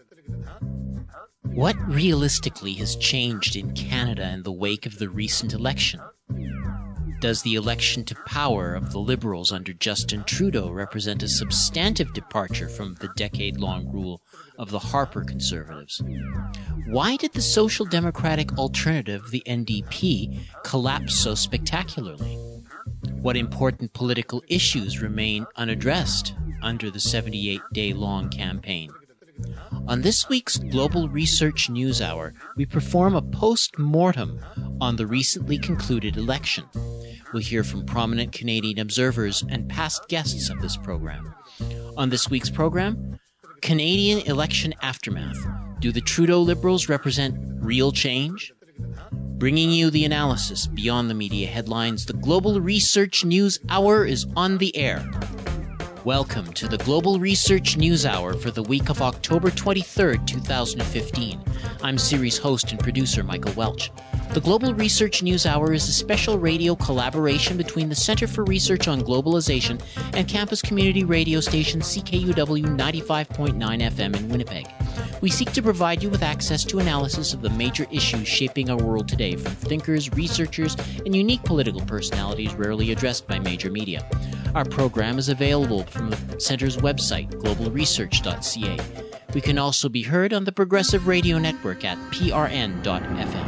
What realistically has changed in Canada in the wake of the recent election? Does the election to power of the Liberals under Justin Trudeau represent a substantive departure from the decade-long rule of the Harper Conservatives? Why did the Social Democratic alternative, the NDP, collapse so spectacularly? What important political issues remain unaddressed under the 78-day-long campaign? On this week's Global Research News Hour, we perform a post-mortem on the recently concluded election. We'll hear from prominent Canadian observers and past guests of this program. On this week's program, Canadian election aftermath. Do the Trudeau Liberals represent real change? Bringing you the analysis beyond the media headlines, the Global Research News Hour is on the air. Welcome to the Global Research News Hour for the week of October 23rd, 2015. I'm series host and producer Michael Welch. The Global Research News Hour is a special radio collaboration between the Center for Research on Globalization and campus community radio station CKUW 95.9 FM in Winnipeg. We seek to provide you with access to analysis of the major issues shaping our world today from thinkers, researchers, and unique political personalities rarely addressed by major media. Our program is available from the Center's website, globalresearch.ca. We can also be heard on the Progressive Radio Network at prn.fm.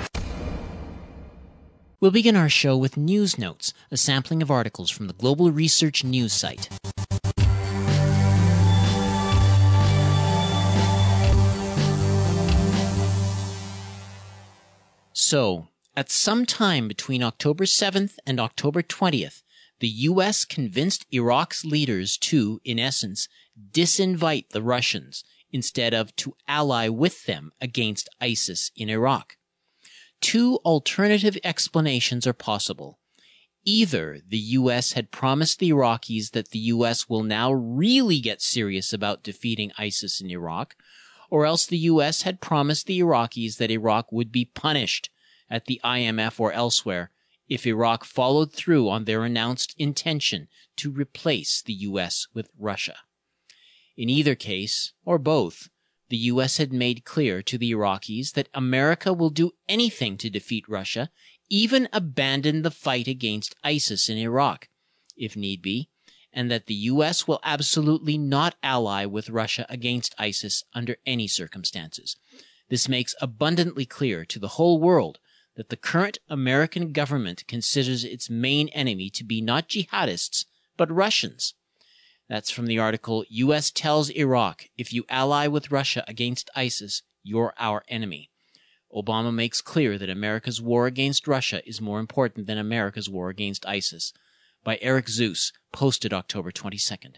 We'll begin our show with News Notes, a sampling of articles from the Global Research News site. So, at some time between October 7th and October 20th, the U.S. convinced Iraq's leaders to, in essence, disinvite the Russians instead of to ally with them against ISIS in Iraq. Two alternative explanations are possible. Either the U.S. had promised the Iraqis that the U.S. will now really get serious about defeating ISIS in Iraq, or else the U.S. had promised the Iraqis that Iraq would be punished at the IMF or elsewhere if Iraq followed through on their announced intention to replace the U.S. with Russia. In either case, or both, the U.S. had made clear to the Iraqis that America will do anything to defeat Russia, even abandon the fight against ISIS in Iraq, if need be, and that the U.S. will absolutely not ally with Russia against ISIS under any circumstances. This makes abundantly clear to the whole world that the current American government considers its main enemy to be not jihadists, but Russians. That's from the article, U.S. Tells Iraq, If You Ally with Russia Against ISIS, You're Our Enemy. Obama makes clear that America's war against Russia is more important than America's war against ISIS. By Eric Zeus, posted October 22nd.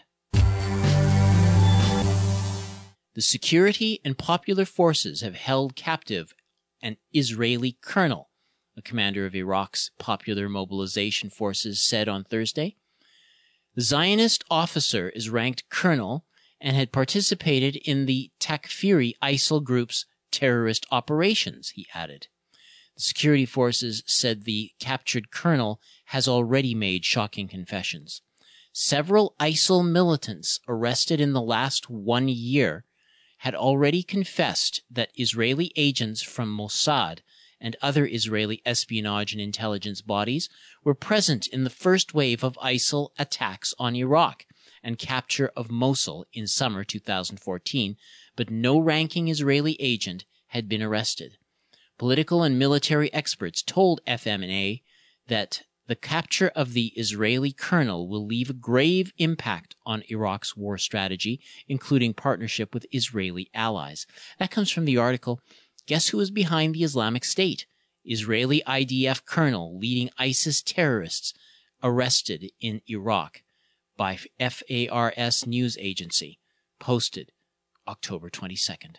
The security and popular forces have held captive an Israeli colonel, a commander of Iraq's Popular Mobilization Forces said on Thursday. The Zionist officer is ranked colonel and had participated in the Takfiri ISIL group's terrorist operations, he added. The security forces said the captured colonel has already made shocking confessions. Several ISIL militants arrested in the last 1 year had already confessed that Israeli agents from Mossad and other Israeli espionage and intelligence bodies were present in the first wave of ISIL attacks on Iraq and capture of Mosul in summer 2014, but no ranking Israeli agent had been arrested. Political and military experts told FMNA that the capture of the Israeli colonel will leave a grave impact on Iraq's war strategy, including partnership with Israeli allies. That comes from the article, Guess Who is Behind the Islamic State? Israeli IDF colonel leading ISIS terrorists arrested in Iraq by FARS news agency, posted October 22nd.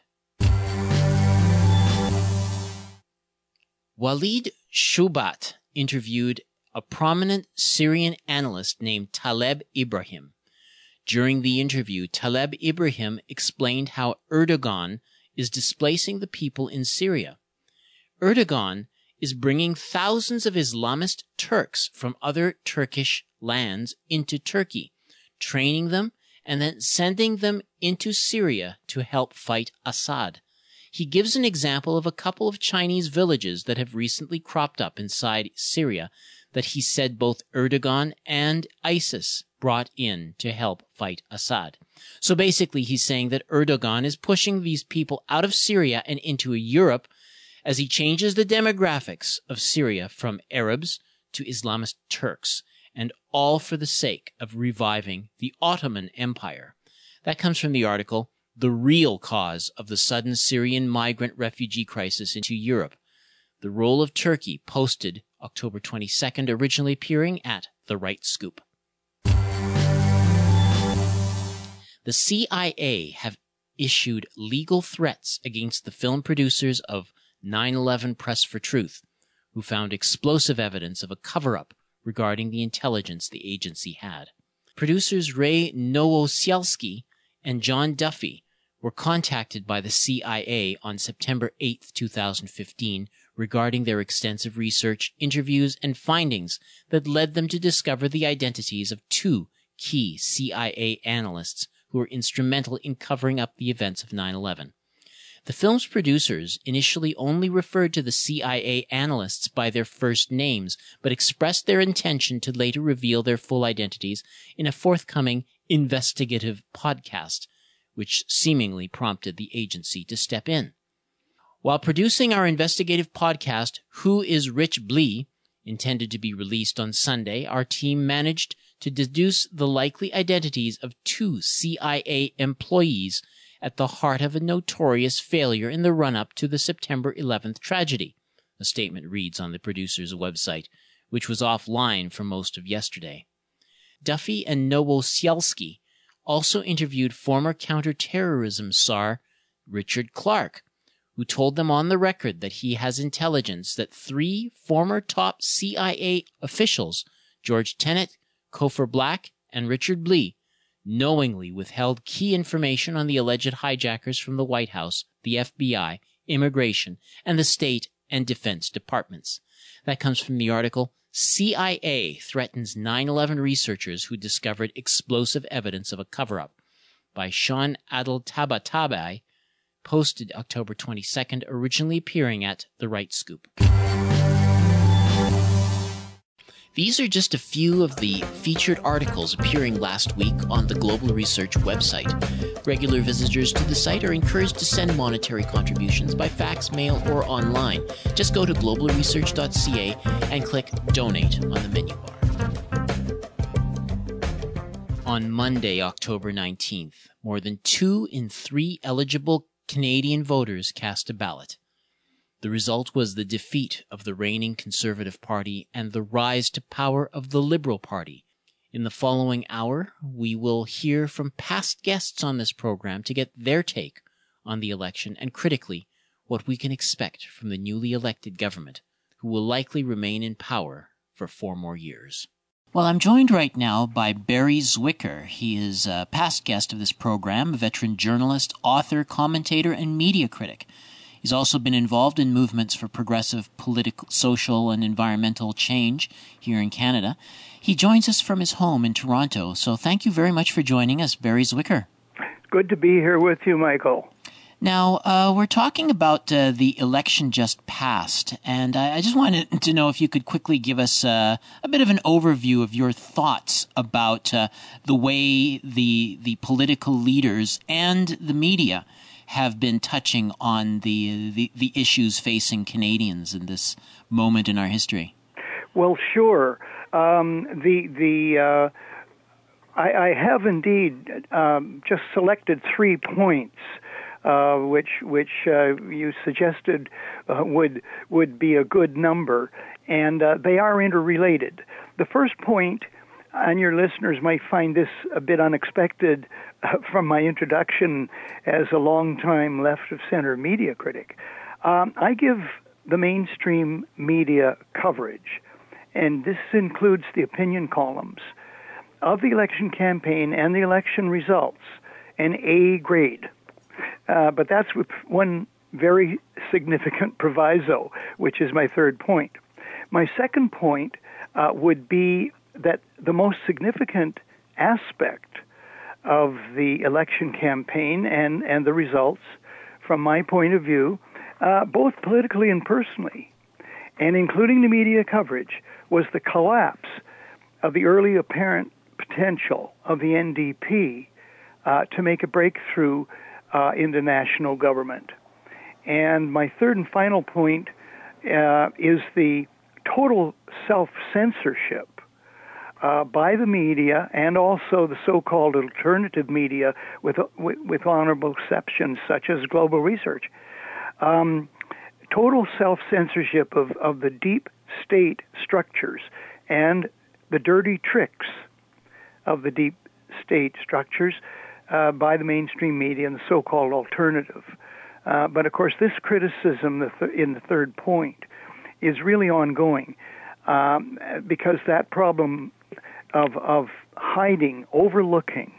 Walid Shubat interviewed a prominent Syrian analyst named Taleb Ibrahim. During the interview, Taleb Ibrahim explained how Erdogan is displacing the people in Syria. Erdogan is bringing thousands of Islamist Turks from other Turkish lands into Turkey, training them and then sending them into Syria to help fight Assad. He gives an example of a couple of Chinese villages that have recently cropped up inside Syria that he said both Erdogan and ISIS brought in to help fight Assad. So basically he's saying that Erdogan is pushing these people out of Syria and into Europe as he changes the demographics of Syria from Arabs to Islamist Turks, and all for the sake of reviving the Ottoman Empire. That comes from the article, The Real Cause of the Sudden Syrian Migrant Refugee Crisis into Europe. The Role of Turkey, posted October 22nd, originally appearing at The Right Scoop. The CIA have issued legal threats against the film producers of 9/11 Press for Truth, who found explosive evidence of a cover-up regarding the intelligence the agency had. Producers Ray Nowosielski and John Duffy were contacted by the CIA on September 8, 2015, regarding their extensive research, interviews, and findings that led them to discover the identities of two key CIA analysts who were instrumental in covering up the events of 9/11. The film's producers initially only referred to the CIA analysts by their first names, but expressed their intention to later reveal their full identities in a forthcoming investigative podcast, which seemingly prompted the agency to step in. While producing our investigative podcast, Who is Rich Blee, intended to be released on Sunday, our team managed to deduce the likely identities of two CIA employees at the heart of a notorious failure in the run-up to the September 11th tragedy, a statement reads on the producer's website, which was offline for most of yesterday. Duffy and Nowosielski also interviewed former counterterrorism czar Richard Clarke, who told them on the record that he has intelligence that three former top CIA officials, George Tenet, Cofer Black, and Richard Blee, knowingly withheld key information on the alleged hijackers from the White House, the FBI, immigration, and the State and Defense Departments. That comes from the article, CIA Threatens 9/11 Researchers Who Discovered Explosive Evidence of a Cover-Up, by Sean Adel-Tabatabai, posted October 22nd, originally appearing at The Right Scoop. These are just a few of the featured articles appearing last week on the Global Research website. Regular visitors to the site are encouraged to send monetary contributions by fax, mail, or online. Just go to globalresearch.ca and click Donate on the menu bar. On Monday, October 19th, more than 2 in 3 eligible Canadian voters cast a ballot. The result was the defeat of the reigning Conservative Party and the rise to power of the Liberal Party. In the following hour, we will hear from past guests on this program to get their take on the election and, critically, what we can expect from the newly elected government, who will likely remain in power for 4 more years. Well, I'm joined right now by Barry Zwicker. He is a past guest of this program, a veteran journalist, author, commentator, and media critic. He's also been involved in movements for progressive political, social, and environmental change here in Canada. He joins us from his home in Toronto, so thank you very much for joining us, Barry Zwicker. Good to be here with you, Michael. Now, we're talking about the election just passed, and I just wanted to know if you could quickly give us a bit of an overview of your thoughts about the way the political leaders and the media have been touching on the issues facing Canadians in this moment in our history. Well, sure. I have indeed just selected 3 points, which you suggested would be a good number, and they are interrelated. The first point, and your listeners might find this a bit unexpected from my introduction as a long-time left-of-center media critic. I give the mainstream media coverage, and this includes the opinion columns of the election campaign and the election results, an A grade. But that's with one very significant proviso, which is my third point. My second point would be that the most significant aspect of the election campaign and the results, from my point of view, both politically and personally, and including the media coverage, was the collapse of the early apparent potential of the NDP to make a breakthrough in the national government. And my third and final point is the total self-censorship by the media and also the so-called alternative media, with honorable exceptions such as Global Research. Total self-censorship of the deep state structures and the dirty tricks of the deep state structures by the mainstream media and the so-called alternative. But of course, this criticism in the third point is really ongoing because that problem of hiding, overlooking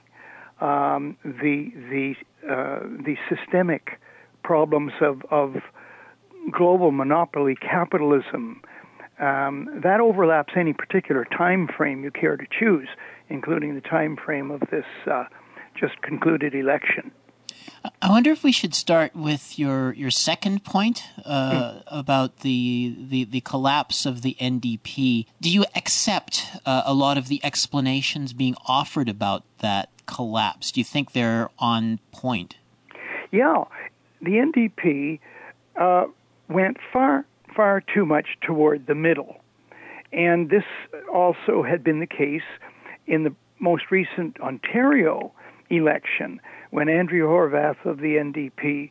the systemic problems of global monopoly capitalism, that overlaps any particular time frame you care to choose, including the time frame of this just concluded election. I wonder if we should start with your second point about the collapse of the NDP. Do you accept a lot of the explanations being offered about that collapse? Do you think they're on point? Yeah, the NDP went far too much toward the middle. And this also had been the case in the most recent Ontario election, when Andrea Horwath of the NDP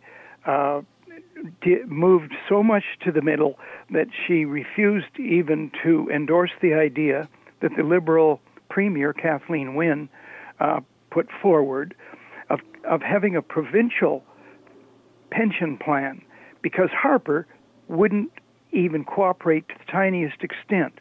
moved so much to the middle that she refused even to endorse the idea that the Liberal Premier, Kathleen Wynne, put forward of having a provincial pension plan, because Harper wouldn't even cooperate to the tiniest extent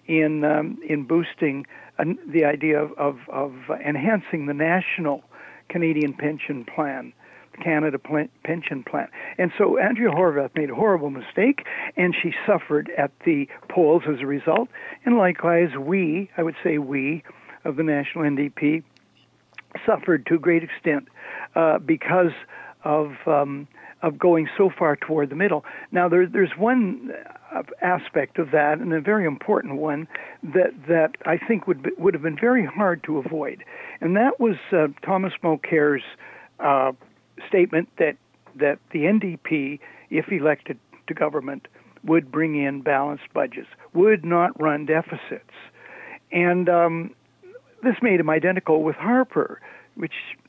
in boosting the idea of enhancing the national Canadian pension plan, the Canada Pension Plan. And so Andrea Horwath made a horrible mistake, and she suffered at the polls as a result. And likewise, I would say we, of the National NDP, suffered to a great extent because of going so far toward the middle. Now, there's one aspect of that, and a very important one, that I think would have been very hard to avoid, and that was Thomas Mulcair's statement that the NDP, if elected to government, would bring in balanced budgets, would not run deficits. And this made him identical with Harper, which,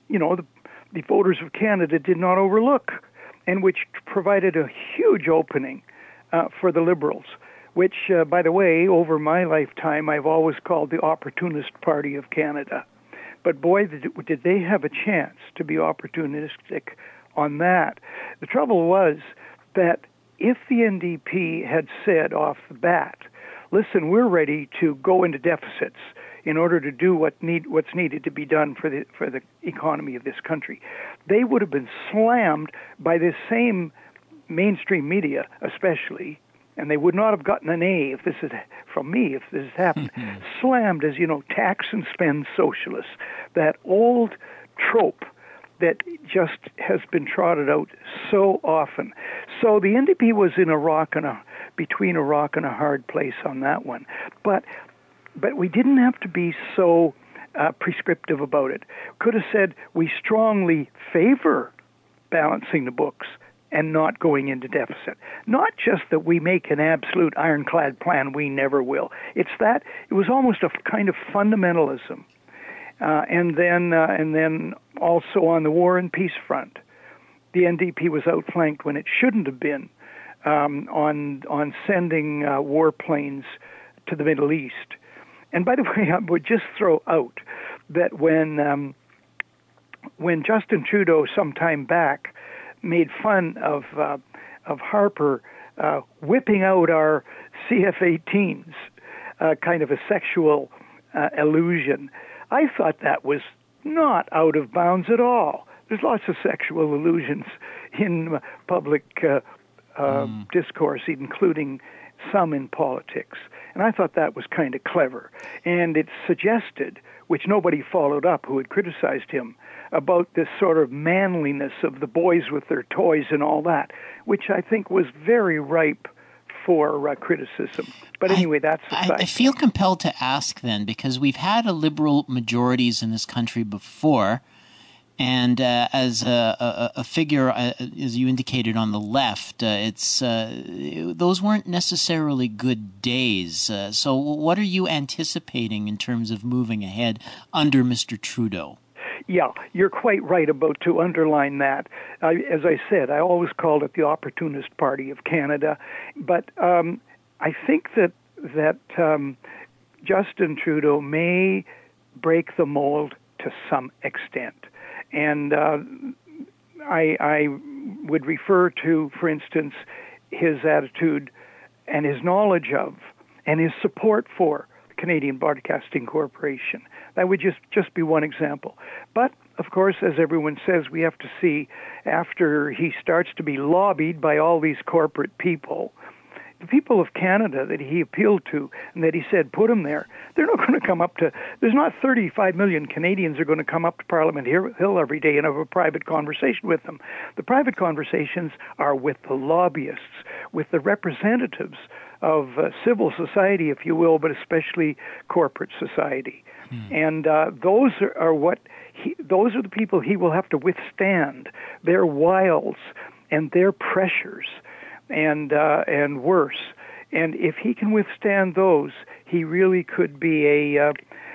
the voters of Canada did not overlook, and which provided a huge opening for the Liberals, which, by the way, over my lifetime, I've always called the opportunist party of Canada. But boy, did they have a chance to be opportunistic on that. The trouble was that if the NDP had said off the bat, listen, we're ready to go into deficits in order to do what's needed to be done for the economy of this country, they would have been slammed by this same mainstream media, especially, and they would not have gotten an A if this had happened. Slammed as, tax and spend socialists, that old trope that just has been trotted out so often. So the NDP was in between a rock and a hard place on that one. But we didn't have to be so prescriptive about it. Could have said we strongly favor balancing the books and not going into deficit. Not just that we make an absolute ironclad plan, we never will. It's that it was almost a kind of fundamentalism. And then also on the war and peace front, the NDP was outflanked when it shouldn't have been on sending warplanes to the Middle East. And by the way, I would just throw out that when Justin Trudeau some time back made fun of Harper whipping out our CF-18s, kind of a sexual allusion, I thought that was not out of bounds at all. There's lots of sexual allusions in public discourse, including some in politics. And I thought that was kind of clever. And it suggested, which nobody followed up who had criticized him, about this sort of manliness of the boys with their toys and all that, which I think was very ripe for criticism. But anyway, that's the side. I feel compelled to ask then, because we've had a liberal majorities in this country before, and as a figure, as you indicated on the left, those weren't necessarily good days. So what are you anticipating in terms of moving ahead under Mr. Trudeau? Yeah, you're quite right about to underline that. As I said, I always called it the Opportunist Party of Canada, but I think that Justin Trudeau may break the mold to some extent, and I would refer to, for instance, his attitude and his knowledge of and his support for the Canadian Broadcasting Corporation. That would just be one example. But, of course, as everyone says, we have to see after he starts to be lobbied by all these corporate people, the people of Canada that he appealed to and that he said put him there, they're not going to come up to, there's not 35 million Canadians are going to come up to Parliament Hill every day and have a private conversation with them. The private conversations are with the lobbyists, with the representatives of civil society, if you will, but especially corporate society. And those are the people he will have to withstand their wiles and their pressures and worse. And if he can withstand those, he really could be a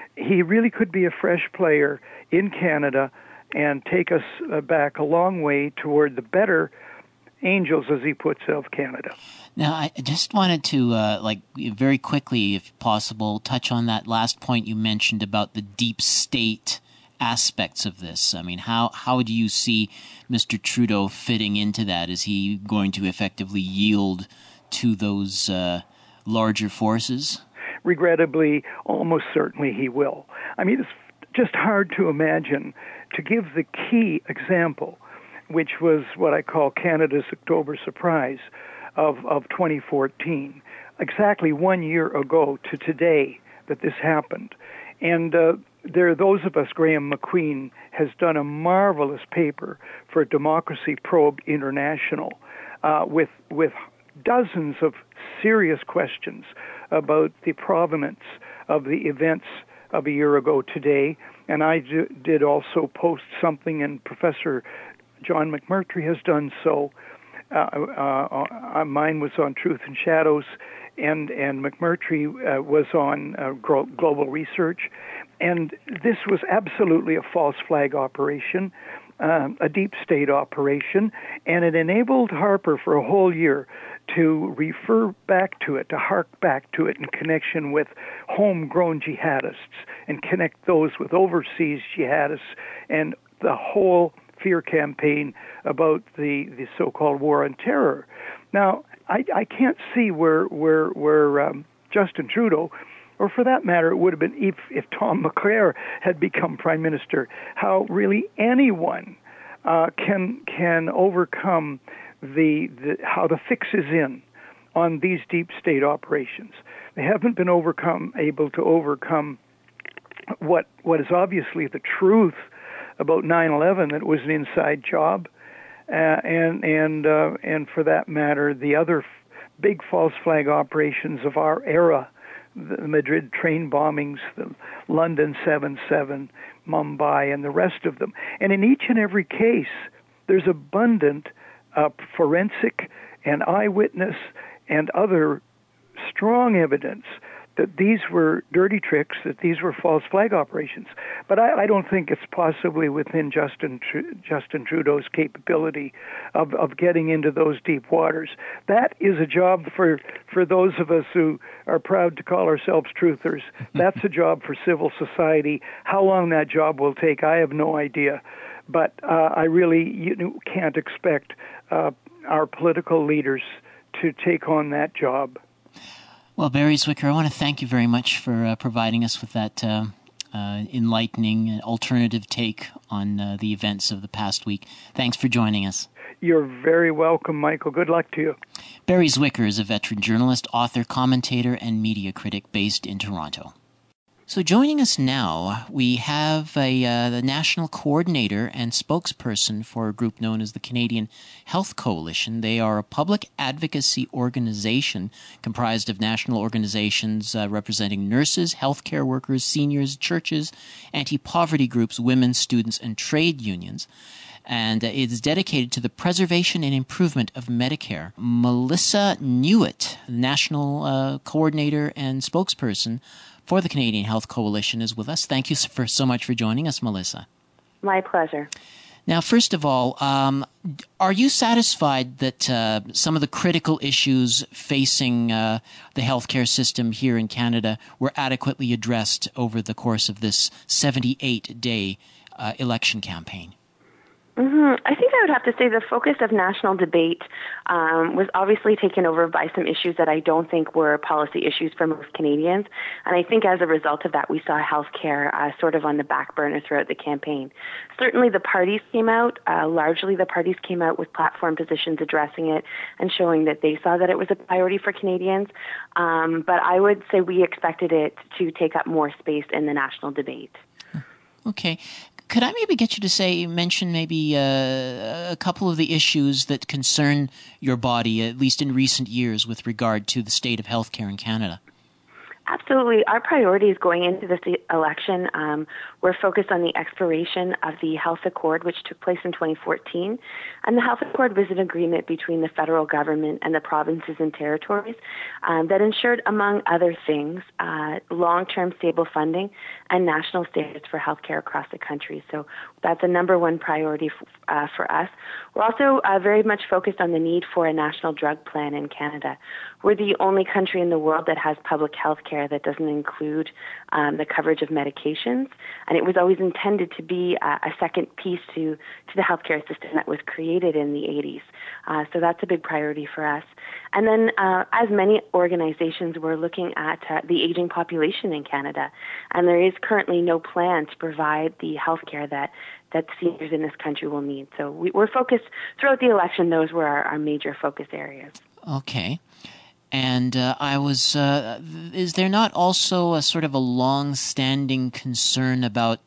fresh player in Canada and take us back a long way toward the better angels, as he puts it, of Canada. Now, I just wanted to, very quickly, if possible, touch on that last point you mentioned about the deep state aspects of this. I mean, how do you see Mr. Trudeau fitting into that? Is he going to effectively yield to those larger forces? Regrettably, almost certainly he will. I mean, it's just hard to imagine, to give the key example, which was what I call Canada's October surprise of 2014, exactly 1 year ago to today that this happened. And there are those of us, Graham McQueen has done a marvelous paper for Democracy Probe International with dozens of serious questions about the provenance of the events of a year ago today. And I did also post something, and Professor John McMurtry has done so. Mine was on Truth and Shadows, and McMurtry was on Global Research. And this was absolutely a false flag operation, a deep state operation, and it enabled Harper for a whole year to refer back to it, to hark back to it in connection with homegrown jihadists and connect those with overseas jihadists and the whole fear campaign about the so-called war on terror. Now, I can't see where Justin Trudeau, or for that matter, it would have been if Tom McClare had become Prime Minister, how really anyone can overcome how the fix is in on these deep state operations. They haven't been able to overcome what is obviously the truth about 9/11, that it was an inside job, and for that matter, the other big false flag operations of our era, the Madrid train bombings, the London 7/7, Mumbai, and the rest of them. And in each and every case, there's abundant forensic and eyewitness and other strong evidence that these were dirty tricks, that these were false flag operations. But I don't think it's possibly within Justin Trudeau's capability of getting into those deep waters. That is a job for those of us who are proud to call ourselves truthers. That's a job for civil society. How long that job will take, I have no idea. But I really can't expect our political leaders to take on that job. Well, Barry Zwicker, I want to thank you very much for providing us with that enlightening and alternative take on the events of the past week. Thanks for joining us. You're very welcome, Michael. Good luck to you. Barry Zwicker is a veteran journalist, author, commentator, and media critic based in Toronto. So joining us now, we have the national coordinator and spokesperson for a group known as the Canadian Health Coalition. They are a public advocacy organization comprised of national organizations representing nurses, healthcare workers, seniors, churches, anti-poverty groups, women, students, and trade unions. And it is dedicated to the preservation and improvement of Medicare. Melissa Newitt, national coordinator and spokesperson for the Canadian Health Coalition, is with us. Thank you so much for joining us, Melissa. My pleasure. Now, first of all, are you satisfied that some of the critical issues facing the healthcare system here in Canada were adequately addressed over the course of this 78-day election campaign? I think I would have to say the focus of national debate was obviously taken over by some issues that I don't think were policy issues for most Canadians. And I think as a result of that, we saw healthcare sort of on the back burner throughout the campaign. Certainly the parties came out, largely the parties came out with platform positions addressing it and showing that they saw that it was a priority for Canadians. But I would say we expected it to take up more space in the national debate. Okay. Could I maybe get you to mention maybe a couple of the issues that concern your body, at least in recent years, with regard to the state of healthcare in Canada? Absolutely. Our priorities going into this election were focused on the expiration of the Health Accord, which took place in 2014. And the Health Accord was an agreement between the federal government and the provinces and territories that ensured, among other things, long-term stable funding and national standards for healthcare across the country. So that's a number one priority for us. We're also very much focused on the need for a national drug plan in Canada. We're the only country in the world that has public health care that doesn't include the coverage of medications. And it was always intended to be a second piece to the healthcare system that was created in the 80s. So that's a big priority for us. And then, as many organizations, we're looking at the aging population in Canada. And there is currently no plan to provide the healthcare that seniors in this country will need. So we're focused throughout the election. Those were our major focus areas. Okay. And is there not also a sort of a long-standing concern about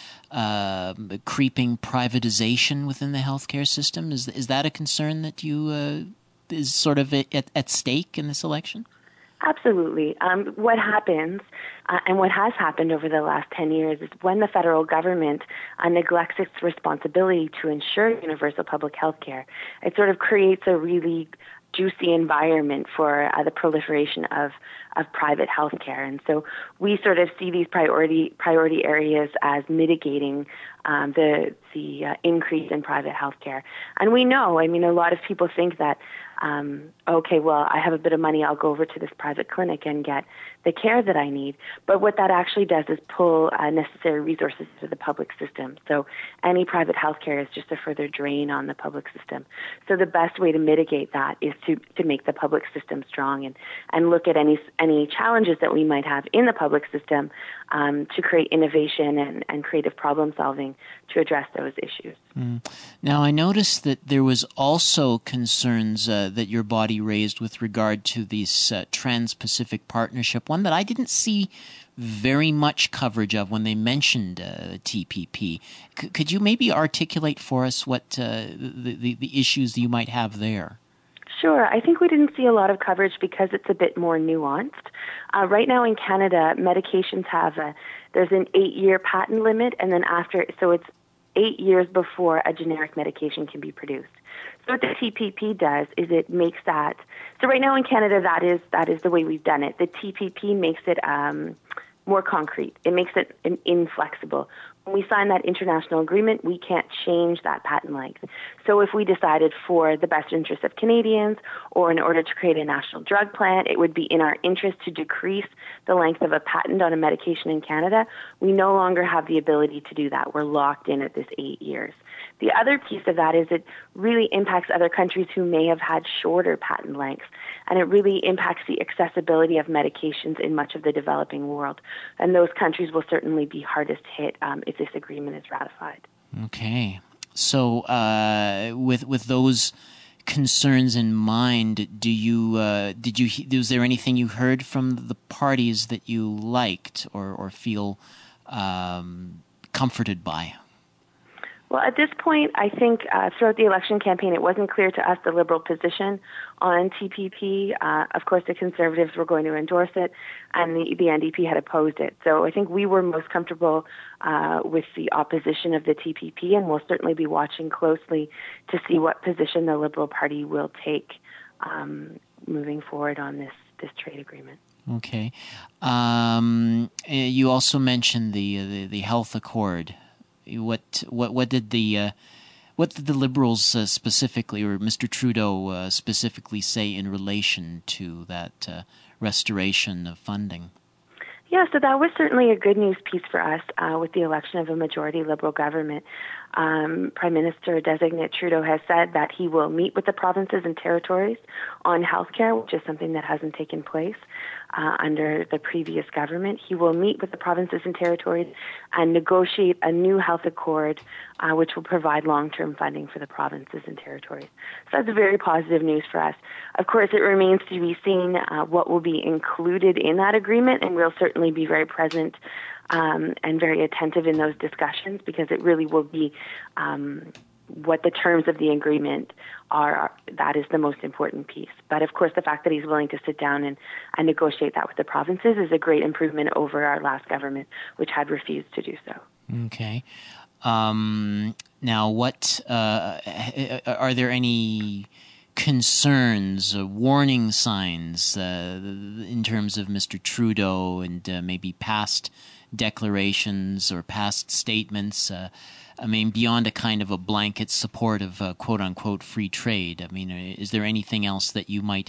creeping privatization within the healthcare system? Is that a concern that is sort of at stake in this election? Absolutely. What happens, and what has happened over the last 10 years, is when the federal government neglects its responsibility to ensure universal public health care, it sort of creates a really juicy environment for the proliferation of private healthcare. And so we sort of see these priority areas as mitigating the increase in private healthcare. And we know, a lot of people think that, okay, well, I have a bit of money, I'll go over to this private clinic and get the care that I need. But what that actually does is pull necessary resources to the public system. So any private healthcare is just a further drain on the public system. So the best way to mitigate that is to make the public system strong and look at any challenges that we might have in the public system to create innovation and creative problem solving to address those issues. Now, I noticed that there was also concerns that your body raised with regard to this Trans-Pacific Partnership, one that I didn't see very much coverage of when they mentioned TPP. Could you maybe articulate for us what the issues you might have there? Sure. I think we didn't see a lot of coverage because it's a bit more nuanced. Right now in Canada, medications there's an 8-year patent limit, and then so it's 8 years before a generic medication can be produced. So what the TPP does is it makes that. So right now in Canada, that is the way we've done it. The TPP makes it more concrete. It makes it inflexible. When we sign that international agreement, we can't change that patent length. So if we decided for the best interest of Canadians or in order to create a national drug plan, it would be in our interest to decrease the length of a patent on a medication in Canada. We no longer have the ability to do that. We're locked in at this 8 years. The other piece of that is it really impacts other countries who may have had shorter patent lengths, and it really impacts the accessibility of medications in much of the developing world. And those countries will certainly be hardest hit if this agreement is ratified. Okay. So with those concerns in mind, was there anything you heard from the parties that you liked or feel comforted by? Well, at this point, I think throughout the election campaign, it wasn't clear to us the Liberal position on TPP. Of course, the Conservatives were going to endorse it, and the NDP had opposed it. So I think we were most comfortable with the opposition of the TPP, and we'll certainly be watching closely to see what position the Liberal Party will take moving forward on this trade agreement. Okay. You also mentioned the health accord. What did the Liberals specifically, or Mr. Trudeau specifically, say in relation to that restoration of funding? Yeah, so that was certainly a good news piece for us with the election of a majority Liberal government. Prime Minister-designate Trudeau has said that he will meet with the provinces and territories on healthcare, which is something that hasn't taken place under the previous government. He will meet with the provinces and territories and negotiate a new health accord, which will provide long-term funding for the provinces and territories. So that's very positive news for us. Of course, it remains to be seen what will be included in that agreement, and we'll certainly be very present and very attentive in those discussions, because it really will be what the terms of the agreement are. That is the most important piece. But of course, the fact that he's willing to sit down and negotiate that with the provinces is a great improvement over our last government, which had refused to do so. Okay. Now, what are there any concerns, warning signs in terms of Mr. Trudeau and maybe past declarations or past statements? I mean, beyond a kind of a blanket support of quote-unquote free trade, I mean, is there anything else that you might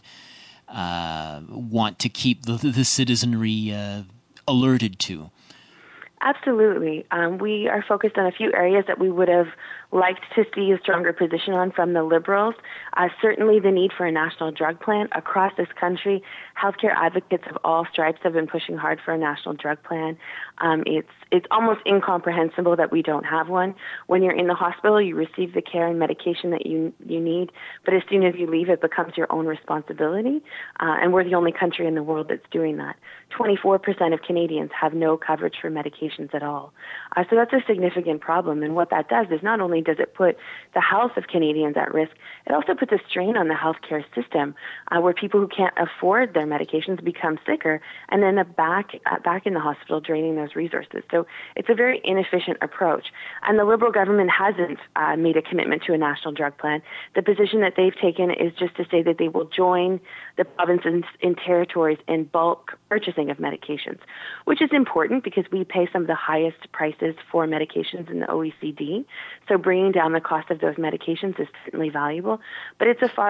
want to keep the citizenry alerted to? Absolutely. We are focused on a few areas that we would have liked to see a stronger position on from the Liberals. Certainly the need for a national drug plan across this country. Healthcare advocates of all stripes have been pushing hard for a national drug plan. It's almost incomprehensible that we don't have one. When you're in the hospital, you receive the care and medication that you need, but as soon as you leave, it becomes your own responsibility, and we're the only country in the world that's doing that. 24% of Canadians have no coverage for medications at all. So that's a significant problem, and what that does is not only does it put the health of Canadians at risk, it also puts a strain on the healthcare system, where people who can't afford their medications become sicker and then back in the hospital, draining those resources. So it's a very inefficient approach. And the Liberal government hasn't made a commitment to a national drug plan. The position that they've taken is just to say that they will join the provinces and territories in bulk purchasing of medications, which is important because we pay some of the highest prices for medications in the OECD. So bringing down the cost of those medications is certainly valuable, but it's a far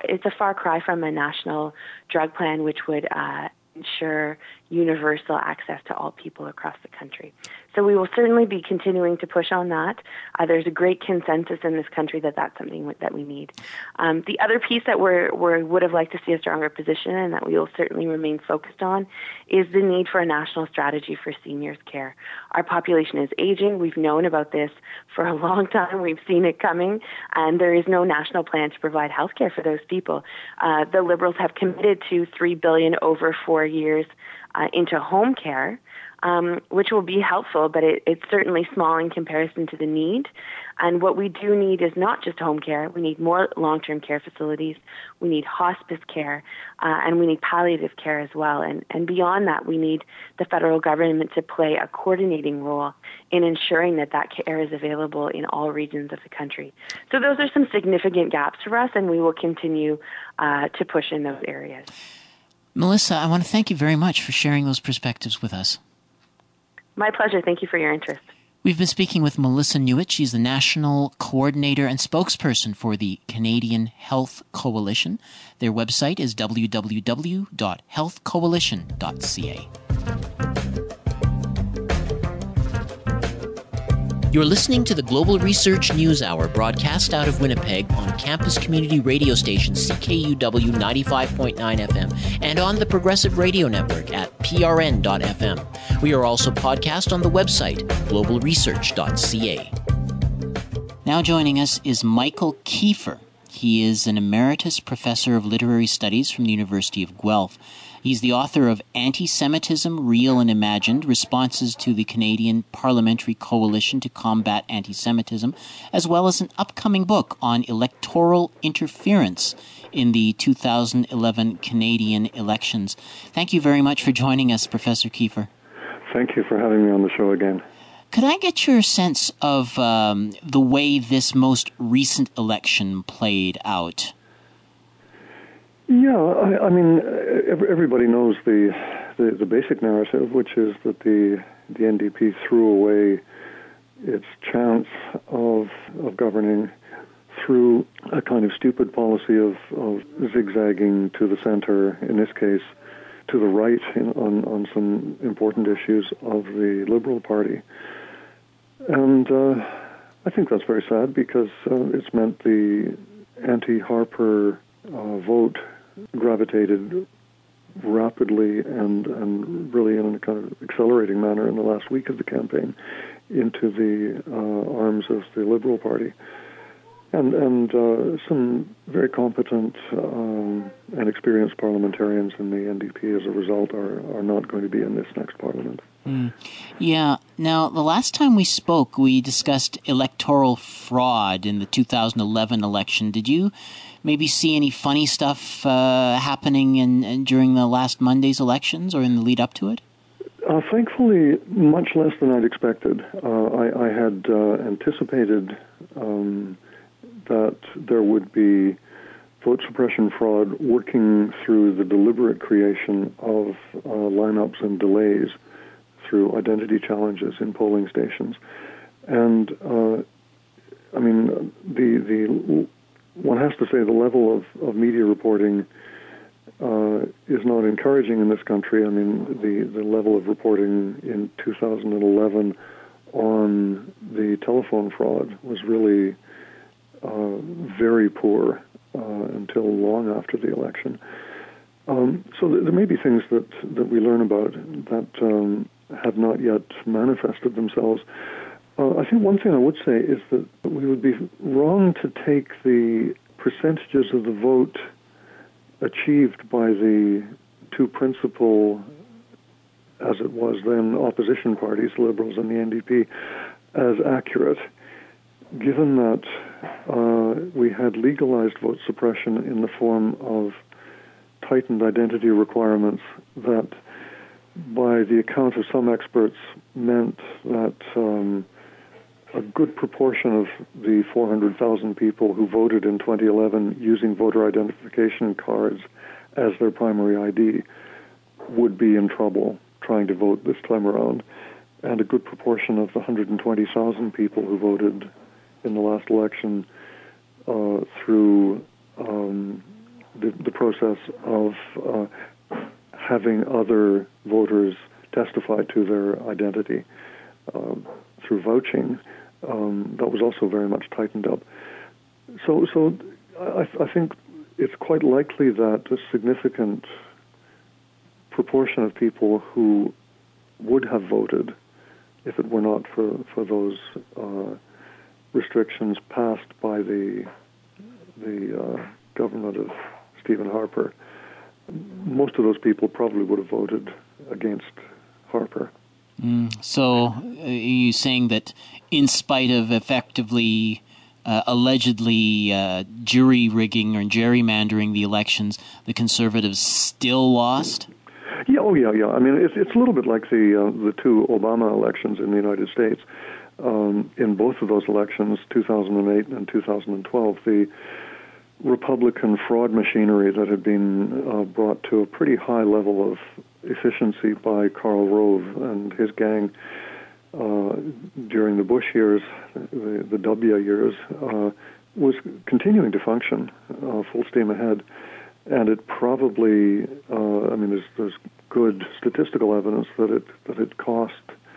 cry from a national drug plan, which would ensure universal access to all people across the country. So we will certainly be continuing to push on that. There's a great consensus in this country that that's something that we need. The other piece that we would have liked to see a stronger position and that we will certainly remain focused on is the need for a national strategy for seniors' care. Our population is aging. We've known about this for a long time. We've seen it coming, and there is no national plan to provide health care for those people. The Liberals have committed to $3 billion over 4 years into home care, which will be helpful, but it's certainly small in comparison to the need. And what we do need is not just home care. We need more long-term care facilities. We need hospice care, and we need palliative care as well. And beyond that, we need the federal government to play a coordinating role in ensuring that care is available in all regions of the country. So those are some significant gaps for us, and we will continue to push in those areas. Melissa, I want to thank you very much for sharing those perspectives with us. My pleasure. Thank you for your interest. We've been speaking with Melissa Newitt. She's the National Coordinator and Spokesperson for the Canadian Health Coalition. Their website is www.healthcoalition.ca. You're listening to the Global Research News Hour, broadcast out of Winnipeg on campus community radio station CKUW 95.9 FM and on the Progressive Radio Network at prn.fm. We are also podcast on the website globalresearch.ca. Now joining us is Michael Kiefer. He is an emeritus professor of literary studies from the University of Guelph. He's the author of Anti-Semitism, Real and Imagined, Responses to the Canadian Parliamentary Coalition to Combat Anti-Semitism, as well as an upcoming book on electoral interference in the 2011 Canadian elections. Thank you very much for joining us, Professor Kiefer. Thank you for having me on the show again. Could I get your sense of the way this most recent election played out? Yeah, I mean, everybody knows the basic narrative, which is that the NDP threw away its chance of governing through a kind of stupid policy of zigzagging to the center, in this case, to the right on some important issues of the Liberal Party. And I think that's very sad because it's meant the anti-Harper vote gravitated rapidly and really in a kind of accelerating manner in the last week of the campaign into the arms of the Liberal Party. And some very competent and experienced parliamentarians in the NDP, as a result, are not going to be in this next parliament. Yeah. Now, the last time we spoke, we discussed electoral fraud in the 2011 election. Did you maybe see any funny stuff happening during the last Monday's elections or in the lead up to it? Thankfully, much less than I'd expected. I had anticipated that there would be vote suppression fraud working through the deliberate creation of lineups and delays through identity challenges in polling stations. And, I mean, one has to say the level of media reporting is not encouraging in this country. I mean, the level of reporting in 2011 on the telephone fraud was really very poor until long after the election. So there may be things that we learn about that have not yet manifested themselves. I think one thing I would say is that we would be wrong to take the percentages of the vote achieved by the two principal, as it was then, opposition parties, Liberals and the NDP, as accurate, given that we had legalized vote suppression in the form of tightened identity requirements that, by the account of some experts, meant that a good proportion of the 400,000 people who voted in 2011 using voter identification cards as their primary ID would be in trouble trying to vote this time around. And a good proportion of the 120,000 people who voted in the last election through the process of having other voters testify to their identity through vouching, that was also very much tightened up. So I think it's quite likely that a significant proportion of people who would have voted if it were not for those restrictions passed by the government of Stephen Harper, most of those people probably would have voted against Harper. So are you saying that in spite of effectively, allegedly jury rigging or gerrymandering the elections, the Conservatives still lost? Yeah, I mean, it's a little bit like the two Obama elections in the United States. In both of those elections, 2008 and 2012, the Republican fraud machinery that had been brought to a pretty high level of efficiency by Karl Rove and his gang during the Bush years, the W years, was continuing to function full steam ahead. And it probably, there's good statistical evidence that it cost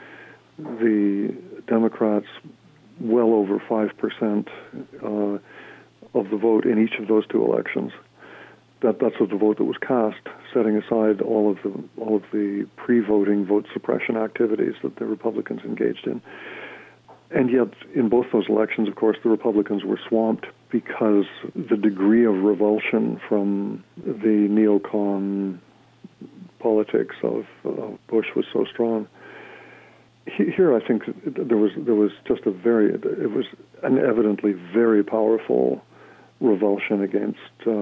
the Democrats well over 5% of the vote in each of those two elections. That's of the vote that was cast, setting aside all of the pre-voting vote suppression activities that the Republicans engaged in. And yet, in both those elections, of course, the Republicans were swamped because the degree of revulsion from the neocon politics of Bush was so strong. Here, I think there was just it was an evidently very powerful revulsion against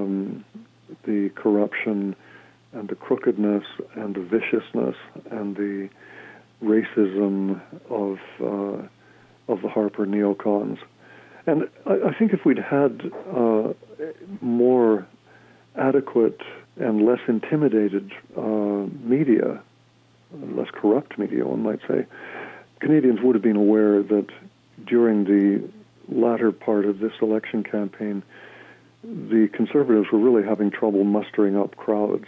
the corruption and the crookedness and the viciousness and the racism of the Harper neocons. And I think if we'd had more adequate and less intimidated media, less corrupt media, one might say, Canadians would have been aware that during the latter part of this election campaign, the Conservatives were really having trouble mustering up crowds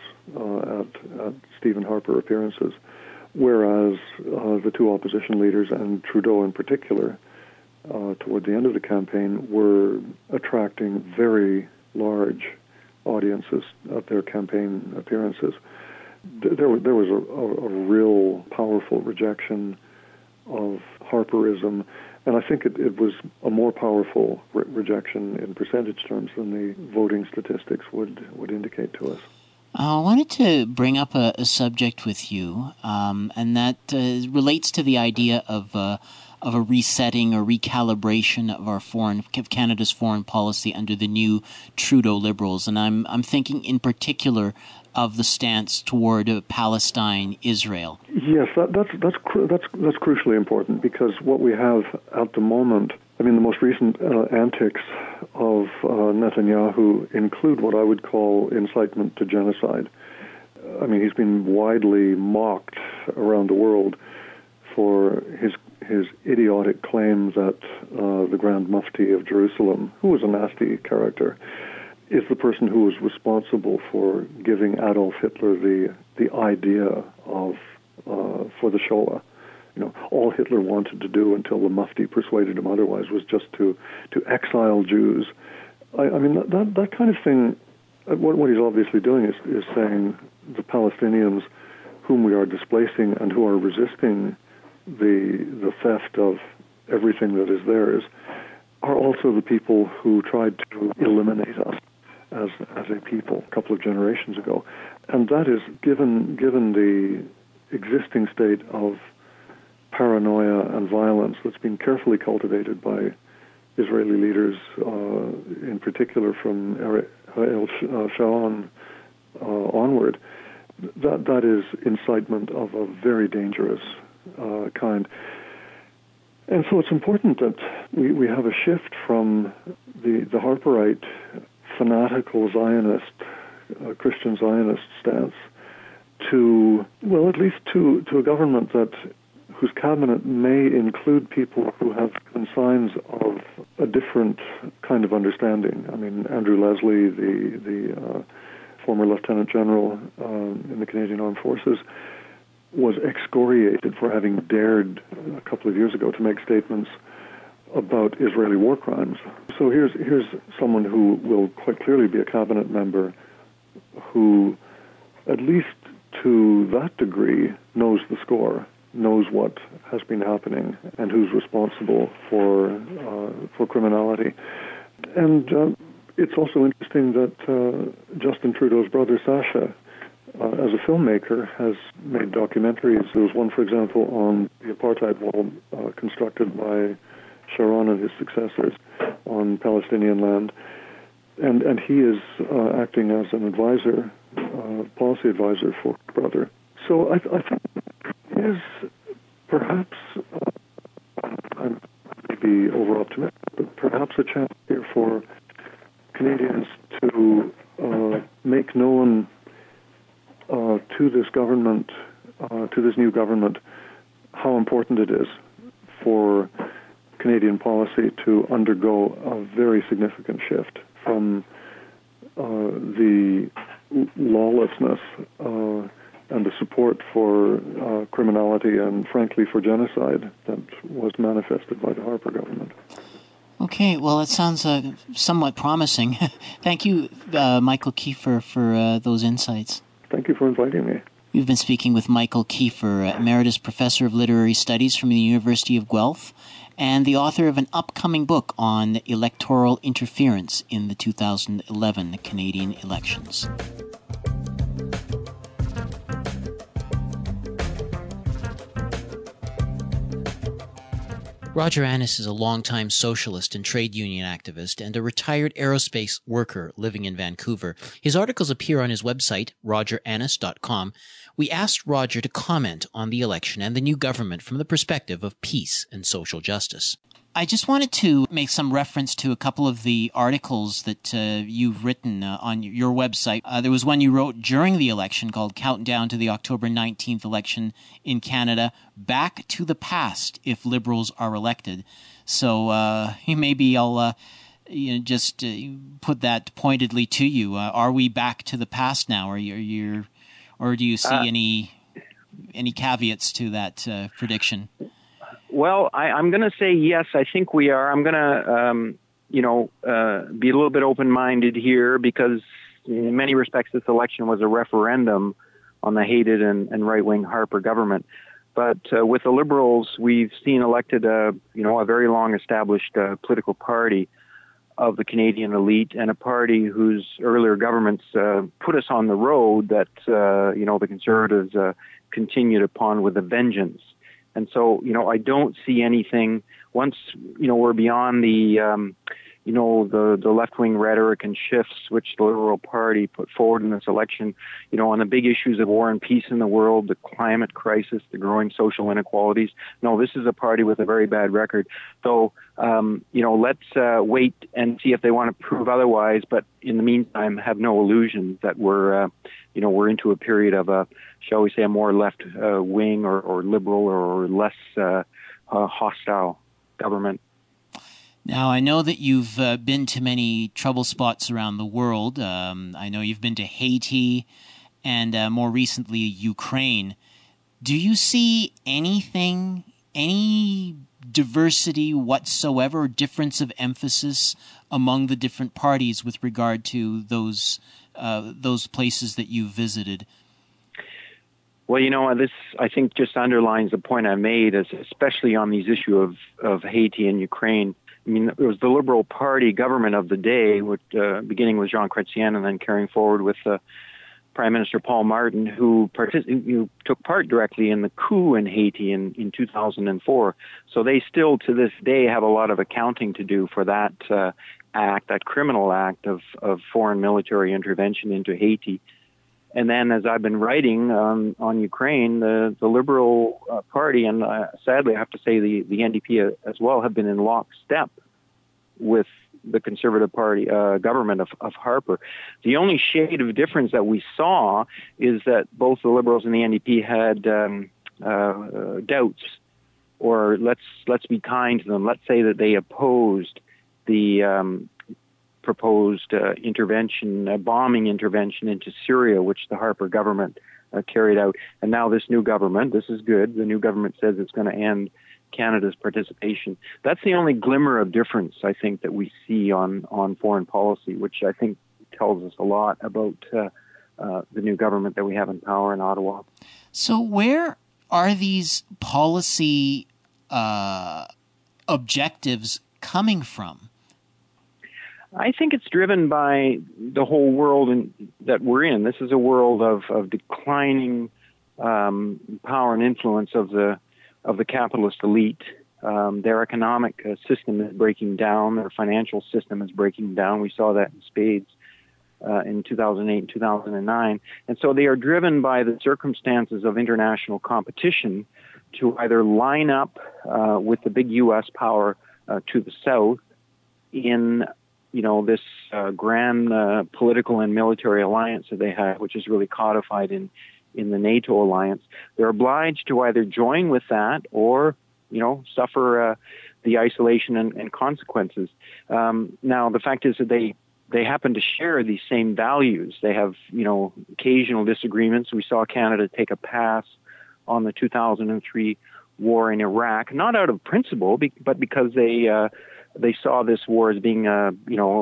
at Stephen Harper appearances, whereas the two opposition leaders, and Trudeau in particular, toward the end of the campaign, were attracting very large audiences at their campaign appearances. There was a real powerful rejection of Harperism, and I think it was a more powerful rejection in percentage terms than the voting statistics would indicate to us. I wanted to bring up a subject with you, and that relates to the idea of a resetting or recalibration of Canada's foreign policy under the new Trudeau Liberals, and I'm thinking in particular of the stance toward Palestine, Israel. Yes, that's crucially important, because what we have at the moment, the most recent antics of Netanyahu include what I would call incitement to genocide. He's been widely mocked around the world for his idiotic claim that the Grand Mufti of Jerusalem, who was a nasty character, is the person who was responsible for giving Adolf Hitler the idea of for the Shoah. All Hitler wanted to do until the Mufti persuaded him otherwise was just to exile Jews. That kind of thing. What he's obviously doing is saying the Palestinians, whom we are displacing and who are resisting the theft of everything that is theirs, are also the people who tried to eliminate us as a people a couple of generations ago. And that is, given the existing state of paranoia and violence that's been carefully cultivated by Israeli leaders, in particular from Ariel Sharon onward, that is incitement of a very dangerous kind. And so it's important that we have a shift from the Harperite fanatical Zionist, Christian Zionist stance to, at least to a government whose cabinet may include people who have signs of a different kind of understanding. Andrew Leslie, the former Lieutenant General in the Canadian Armed Forces, was excoriated for having dared a couple of years ago to make statements about Israeli war crimes. So here's someone who will quite clearly be a cabinet member who, at least to that degree, knows the score, knows what has been happening, and who's responsible for criminality. And it's also interesting that Justin Trudeau's brother Sacha, as a filmmaker, has made documentaries. There was one, for example, on the apartheid wall constructed by Sharon and his successors on Palestinian land. And he is acting as an advisor, policy advisor for his brother. So I think is perhaps, I may be over-optimistic, but perhaps a chance here for Canadians to make known to this government, to this new government, how important it is for Canadian policy to undergo a very significant shift from the lawlessness and the support for criminality and, frankly, for genocide that was manifested by the Harper government. Okay, well, it sounds somewhat promising. Thank you, Michael Kiefer, for those insights. Thank you for inviting me. We've been speaking with Michael Kiefer, Emeritus Professor of Literary Studies from the University of Guelph, and the author of an upcoming book on electoral interference in the 2011 Canadian elections. Roger Annis is a longtime socialist and trade union activist and a retired aerospace worker living in Vancouver. His articles appear on his website, rogerannis.com. We asked Roger to comment on the election and the new government from the perspective of peace and social justice. I just wanted to make some reference to a couple of the articles that you've written on your website. There was one you wrote during the election called Countdown to the October 19th Election in Canada, Back to the Past if Liberals are elected. So maybe I'll just put that pointedly to you. Are we back to the past now, or do you see any caveats to that prediction? Well, I'm going to say yes, I think we are. I'm going to, be a little bit open-minded here because in many respects this election was a referendum on the hated and right-wing Harper government. But with the Liberals, we've seen elected a very long-established political party of the Canadian elite and a party whose earlier governments put us on the road that, the Conservatives continued upon with a vengeance. And so, I don't see anything once, we're beyond the left-wing rhetoric and shifts which the Liberal Party put forward in this election, on the big issues of war and peace in the world, the climate crisis, the growing social inequalities. No, this is a party with a very bad record. So, let's wait and see if they want to prove otherwise. But in the meantime, have no illusions that we're into a period of shall we say, a more left wing or liberal or less hostile government. Now, I know that you've been to many trouble spots around the world. I know you've been to Haiti and more recently Ukraine. Do you see any diversity whatsoever, difference of emphasis among the different parties with regard to those places that you visited? Well, this I think just underlines the point I made, especially on these issues of Haiti and Ukraine. I mean, it was the Liberal Party government of the day, which, beginning with Jean Chrétien and then carrying forward with Prime Minister Paul Martin, who took part directly in the coup in Haiti in 2004. So they still, to this day, have a lot of accounting to do for that act, that criminal act of foreign military intervention into Haiti. And then, as I've been writing on Ukraine, the Liberal Party, and sadly I have to say the NDP as well, have been in lockstep with the Conservative Party government of Harper. The only shade of difference that we saw is that both the Liberals and the NDP had doubts, or let's be kind to them. Let's say that they opposed the proposed bombing intervention into Syria, which the Harper government carried out. And now this new government, this is good, the new government says it's going to end Canada's participation. That's the only glimmer of difference, I think, that we see on foreign policy, which I think tells us a lot about the new government that we have in power in Ottawa. So where are these policy objectives coming from? I think it's driven by the whole world that we're in. This is a world of declining power and influence of the capitalist elite. Their economic system is breaking down. Their financial system is breaking down. We saw that in spades in 2008 and 2009. And so they are driven by the circumstances of international competition to either line up with the big U.S. power to the south in this grand political and military alliance that they have, which is really codified in the NATO alliance. They're obliged to either join with that or suffer the isolation and consequences. Now, the fact is that they happen to share these same values. They have, occasional disagreements. We saw Canada take a pass on the 2003 war in Iraq, not out of principle, but because they saw this war as being a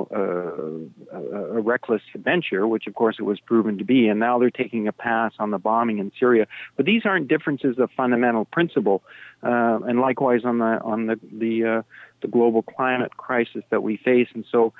reckless adventure, which of course it was proven to be. And now they're taking a pass on the bombing in Syria. But these aren't differences of fundamental principle. And likewise on the global climate crisis that we face. And so,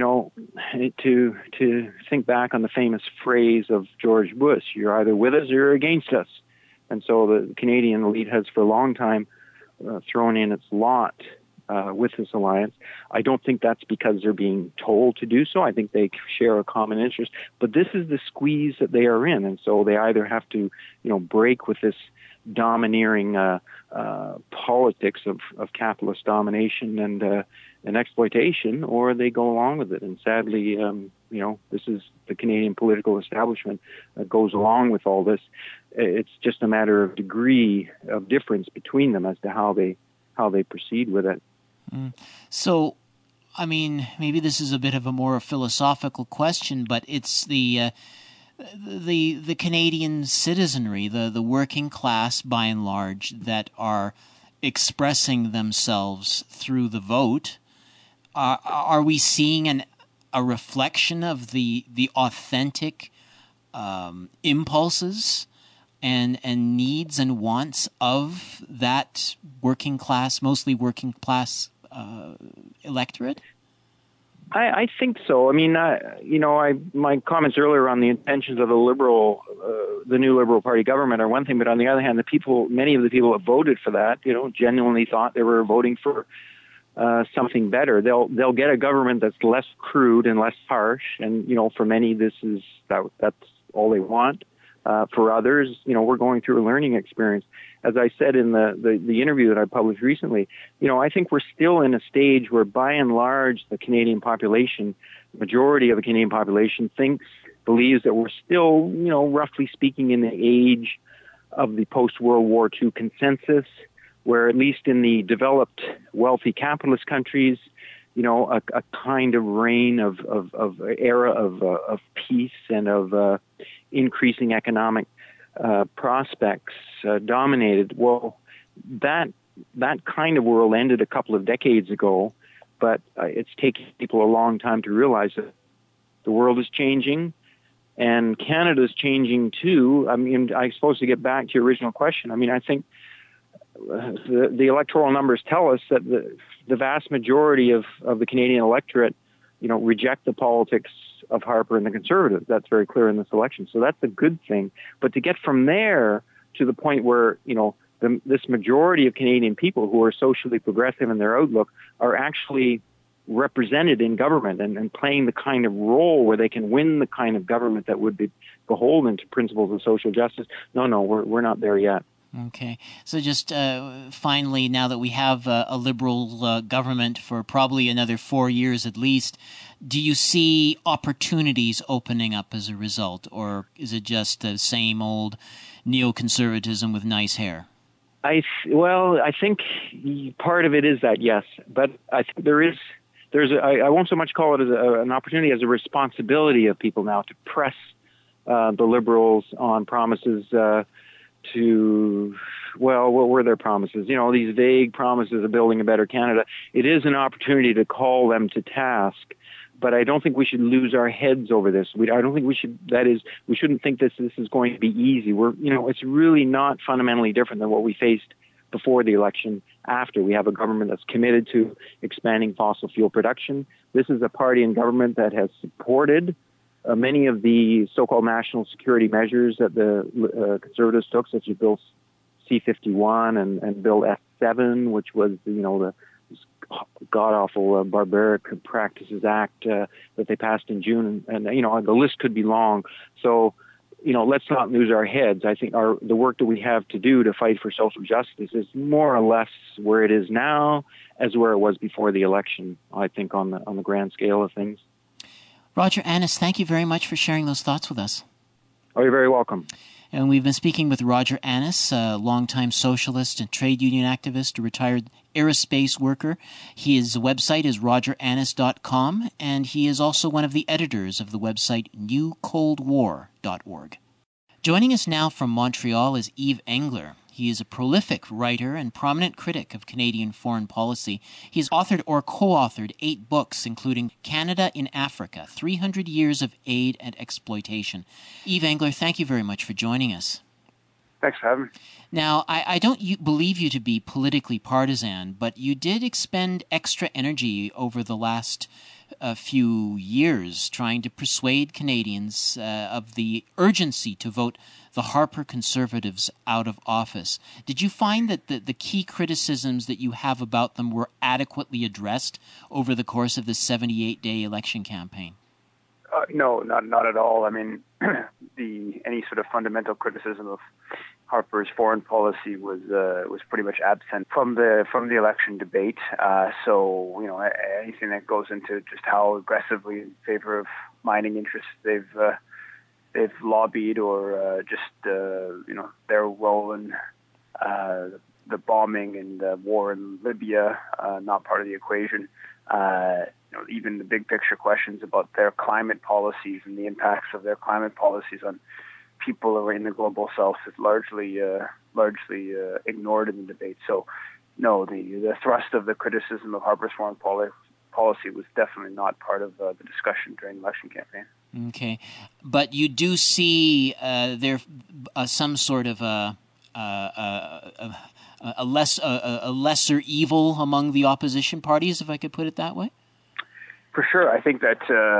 to think back on the famous phrase of George Bush, you're either with us or you're against us. And so the Canadian elite has for a long time thrown in its lot with this alliance. I don't think that's because they're being told to do so. I think they share a common interest. But this is the squeeze that they are in. And so they either have to, break with this domineering politics of capitalist domination and exploitation, or they go along with it. And sadly, this is the Canadian political establishment that goes along with all this. It's just a matter of degree of difference between them as to how they proceed with it. So, I mean, maybe this is a bit of a more philosophical question, but it's the Canadian citizenry, the working class by and large, that are expressing themselves through the vote. Are we seeing a reflection of the authentic impulses and needs and wants of that mostly working class electorate? I think so. I mean, my comments earlier on the intentions of the new Liberal Party government are one thing, but on the other hand, many of the people that voted for that, genuinely thought they were voting for something better. They'll get a government that's less crude and less harsh, and for many, that's all they want. For others, we're going through a learning experience. As I said in the interview that I published recently, I think we're still in a stage where, by and large, the Canadian population, majority of the Canadian population, believes that we're still, roughly speaking, in the age of the post-World War II consensus, where at least in the developed, wealthy capitalist countries, a kind of reign of era of peace and of increasing economic prospects dominated. Well, that kind of world ended a couple of decades ago, but it's taken people a long time to realize that the world is changing, and Canada is changing too. I mean, I suppose to get back to your original question, I mean, I think the electoral numbers tell us that the vast majority of the Canadian electorate, reject the politics of Harper and the Conservatives. That's very clear in this election. So that's a good thing. But to get from there to the point where, this majority of Canadian people who are socially progressive in their outlook are actually represented in government and playing the kind of role where they can win the kind of government that would be beholden to principles of social justice. No, we're not there yet. Okay. So just finally, now that we have a Liberal government for probably another 4 years at least, do you see opportunities opening up as a result, or is it just the same old neoconservatism with nice hair? I think part of it is that, yes. But I think I won't so much call it as an opportunity as a responsibility of people now to press the Liberals on promises what were their promises? These vague promises of building a better Canada. It is an opportunity to call them to task, but I don't think we should lose our heads over this. I don't think we shouldn't think this is going to be easy. It's really not fundamentally different than what we faced before the election. After, we have a government that's committed to expanding fossil fuel production. This is a party in government that has supported many of the so-called national security measures that the Conservatives took, such as Bill C-51 and Bill S-7, which was, the god-awful Barbaric Practices Act that they passed in June. And the list could be long. So, let's not lose our heads. I think the work that we have to do to fight for social justice is more or less where it is now as where it was before the election, I think, on the grand scale of things. Roger Annis, thank you very much for sharing those thoughts with us. Oh, you're very welcome. And we've been speaking with Roger Annis, a longtime socialist and trade union activist, a retired aerospace worker. His website is rogerannis.com, and he is also one of the editors of the website newcoldwar.org. Joining us now from Montreal is Yves Engler. He is a prolific writer and prominent critic of Canadian foreign policy. He has authored or co-authored 8 books, including Canada in Africa, 300 Years of Aid and Exploitation. Yves Engler, thank you very much for joining us. Thanks for having me. Now, I don't believe you to be politically partisan, but you did expend extra energy over the last few years trying to persuade Canadians of the urgency to vote the Harper Conservatives out of office. Did you find that the key criticisms that you have about them were adequately addressed over the course of the 78-day election campaign? No, not at all. I mean, any sort of fundamental criticism of Harper's foreign policy was pretty much absent from the election debate. So anything that goes into just how aggressively in favor of mining interests they've lobbied, or their role in the bombing and the war in Libya, not part of the equation. Even the big picture questions about their climate policies and the impacts of their climate policies on people in the global south is largely ignored in the debate. So, no, the thrust of the criticism of Harper's foreign policy was definitely not part of the discussion during the election campaign. Okay, but you do see there some sort of a lesser evil among the opposition parties, if I could put it that way? For sure. I think that,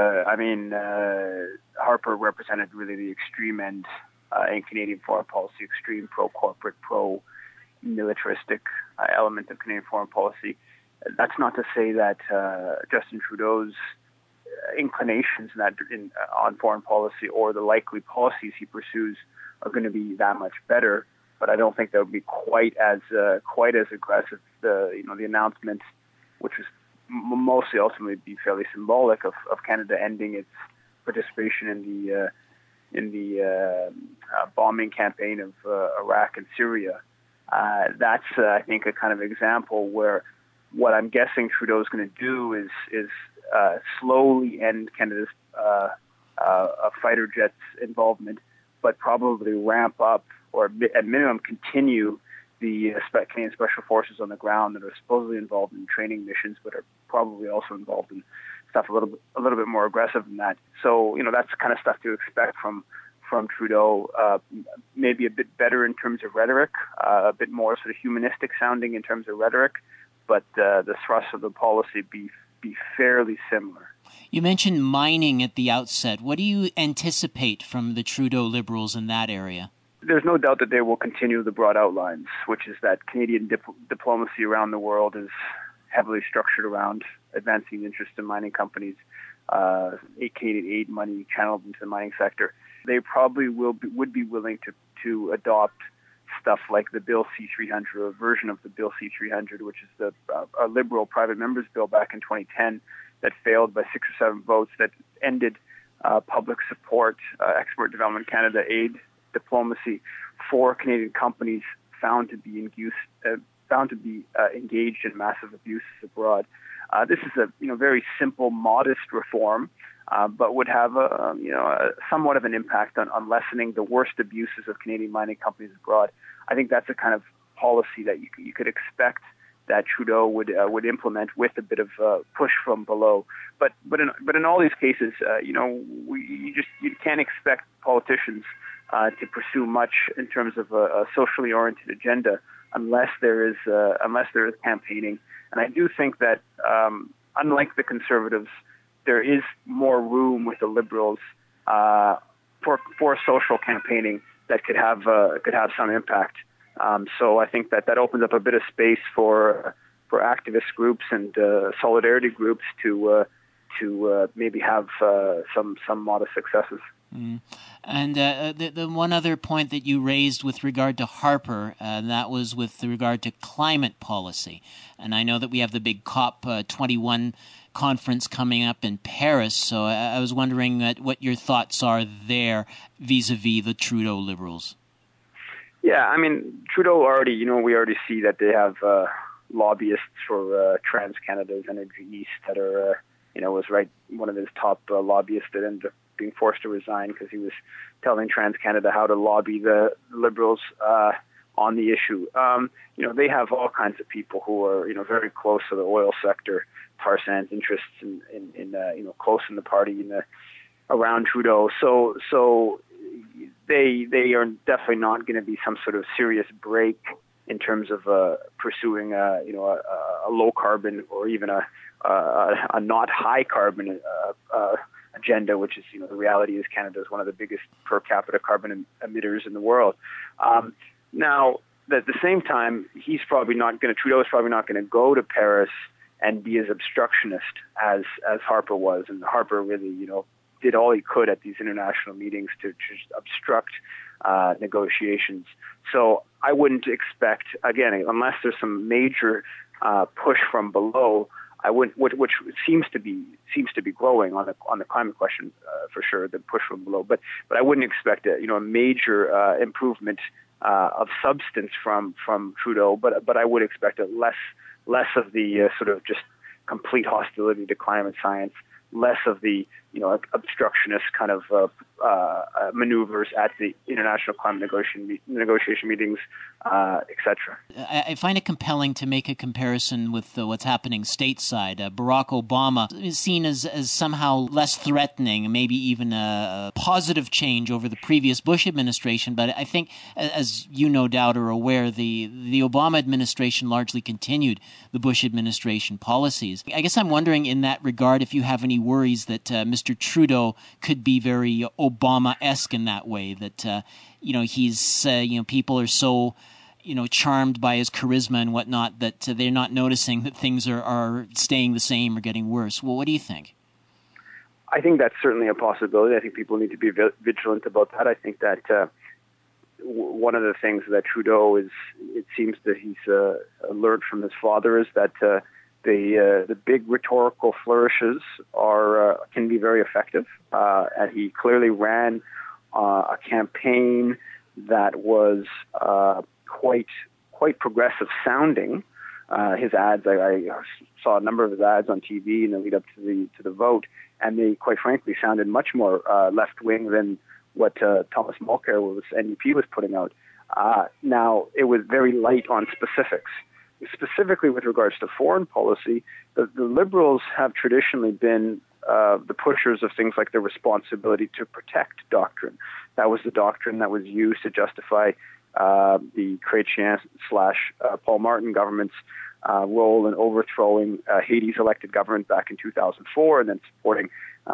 Harper represented really the extreme end in Canadian foreign policy, extreme pro-corporate, pro-militaristic element of Canadian foreign policy. That's not to say that Justin Trudeau's inclinations on foreign policy or the likely policies he pursues are going to be that much better, but I don't think that would be quite as aggressive. The announcement, which was mostly ultimately be fairly symbolic of Canada ending its participation in the bombing campaign of Iraq and Syria. That's I think a kind of example where what I'm guessing Trudeau is going to do is slowly end Canada's fighter jets involvement, but probably ramp up or at minimum continue the Canadian Special Forces on the ground that are supposedly involved in training missions, but are probably also involved in stuff a little bit more aggressive than that. So that's the kind of stuff to expect from Trudeau. Maybe a bit better in terms of rhetoric, a bit more sort of humanistic sounding in terms of rhetoric, but the thrust of the policy be fairly similar. You mentioned mining at the outset. What do you anticipate from the Trudeau Liberals in that area? There's no doubt that they will continue the broad outlines, which is that Canadian diplomacy around the world is heavily structured around advancing the interest in mining companies, Canadian aid money channeled into the mining sector. They probably would be willing to adopt stuff like the Bill C-300, or a version of the Bill C-300, which is a Liberal private members bill back in 2010 that failed by 6 or 7 votes, that ended public support, Export Development Canada aid diplomacy for Canadian companies found to be engaged in massive abuses abroad. This is a very simple, modest reform, but would have somewhat of an impact on lessening the worst abuses of Canadian mining companies abroad. I think that's a kind of policy that you could expect that Trudeau would implement with a bit of push from below. But in all these cases, you can't expect politicians to pursue much in terms of a socially oriented agenda unless there is campaigning. And I do think that unlike the Conservatives, there is more room with the Liberals for social campaigning that could have some impact. So I think that opens up a bit of space for activist groups and solidarity groups to maybe have some modest successes. Mm. And the one other point that you raised with regard to Harper, that was with regard to climate policy. And I know that we have the big COP21 conference coming up in Paris, so I was wondering what your thoughts are there vis-a-vis the Trudeau Liberals. Yeah, I mean, Trudeau already, we already see that they have lobbyists for TransCanada's Energy East that are, was one of his top lobbyists that ended up being forced to resign because he was telling TransCanada how to lobby the Liberals on the issue. They have all kinds of people who are, very close to the oil sector, tar sands interests, in close in the party, around Trudeau. So they are definitely not going to be some sort of serious break in terms of pursuing a low carbon or even a not high carbon agenda, which is, the reality is Canada is one of the biggest per capita carbon emitters in the world. Now, at the same time, Trudeau is probably not going to go to Paris and be as obstructionist as Harper was. And Harper really, did all he could at these international meetings to just obstruct negotiations. So I wouldn't expect, again, unless there's some major push from below, which seems to be growing on the climate question for sure, the push from below. But I wouldn't expect a major improvement of substance from Trudeau. But I would expect a less of the sort of just complete hostility to climate science, less of the obstructionist kind of maneuvers at the international climate negotiation meetings, etc. I find it compelling to make a comparison with what's happening stateside. Barack Obama is seen as somehow less threatening, maybe even a positive change over the previous Bush administration. But I think, as you no doubt are aware, the Obama administration largely continued the Bush administration policies. I guess I'm wondering in that regard if you have any worries that Mr. Trudeau could be very Obama-esque in that way, that he's people are so charmed by his charisma and whatnot that they're not noticing that things are staying the same or getting worse. Well, what do you think? I think that's certainly a possibility. I think people need to be vigilant about that. I think that one of the things that Trudeau it seems that he's learned from his father is that the big rhetorical flourishes can be very effective, and he clearly ran a campaign that was quite progressive sounding. His ads, I saw a number of his ads on TV in the lead up to the vote, and they quite frankly sounded much more left wing than what Thomas Mulcair NDP was putting out. Now it was very light on specifics. Specifically with regards to foreign policy, the Liberals have traditionally been the pushers of things like the responsibility to protect doctrine. That was the doctrine that was used to justify the Chrétien/Paul Martin government's role in overthrowing Haiti's elected government back in 2004 and then supporting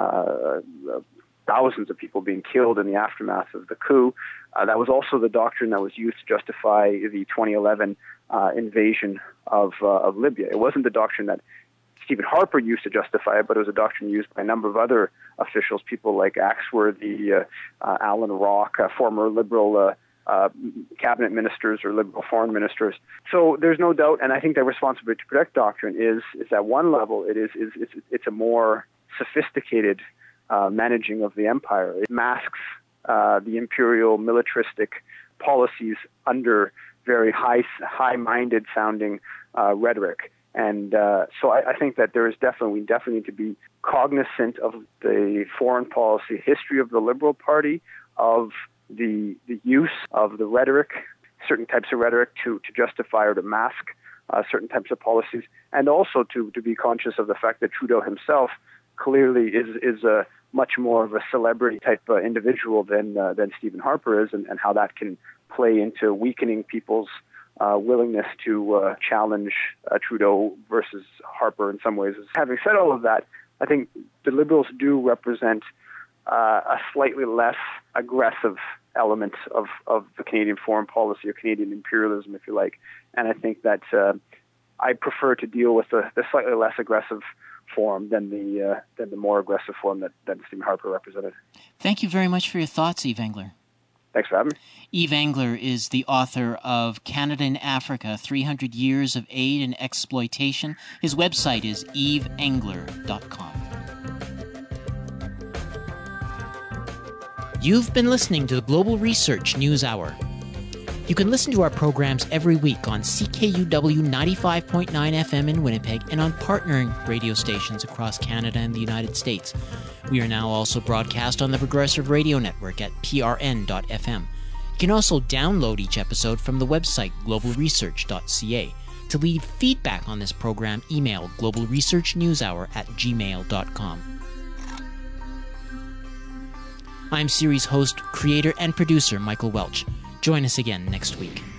thousands of people being killed in the aftermath of the coup. That was also the doctrine that was used to justify the 2011 invasion of Libya. It wasn't the doctrine that Stephen Harper used to justify it, but it was a doctrine used by a number of other officials, people like Axworthy, Alan Rock, former Liberal cabinet ministers or Liberal foreign ministers. So there's no doubt, and I think that responsibility to protect doctrine is at one level it's a more sophisticated managing of the empire. It masks the imperial militaristic policies under very high-minded sounding rhetoric. And so I think that we definitely need to be cognizant of the foreign policy history of the Liberal Party, of the use of the rhetoric, certain types of rhetoric to justify or to mask certain types of policies, and also to be conscious of the fact that Trudeau himself clearly is a much more of a celebrity type individual than Stephen Harper is, and how that can play into weakening people's willingness to challenge Trudeau versus Harper in some ways. Having said all of that, I think the Liberals do represent a slightly less aggressive element of the Canadian foreign policy or Canadian imperialism, if you like. And I think that I prefer to deal with the slightly less aggressive form than the more aggressive form that Stephen Harper represented. Thank you very much for your thoughts, Yves Engler. Thanks for having me. Yves Engler is the author of Canada in Africa, 300 Years of Aid and Exploitation. His website is yvesengler.com. You've been listening to the Global Research News Hour. You can listen to our programs every week on CKUW 95.9 FM in Winnipeg and on partnering radio stations across Canada and the United States. We are now also broadcast on the Progressive Radio Network at prn.fm. You can also download each episode from the website globalresearch.ca. To leave feedback on this program, email globalresearchnewshour@gmail.com. I'm series host, creator, and producer Michael Welch. Join us again next week.